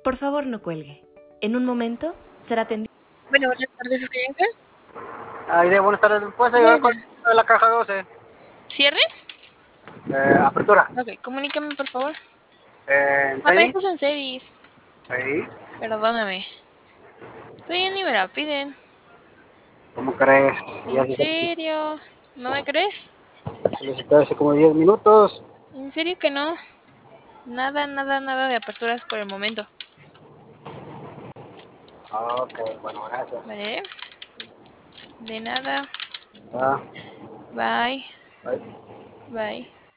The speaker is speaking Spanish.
Por favor, no cuelgue. En un momento será atendido. Bueno, buenas tardes, cliente. Aide, buenas tardes. ¿Puedes ayudar con Bueno. la caja 12? ¿Cierre? Apertura. Ok, comunícame, por favor. ¿Training? Apenas en service. Ahí. Perdóname. Todavía ni me la piden. ¿Cómo crees? Ya ¿En serio? ¿No me crees? solicité hace como 10 minutos. ¿En serio que no? Nada, nada, nada de aperturas por el momento. Ok, bueno, gracias. ¿Vale? De nada. Ah, Bye. bye. Bye.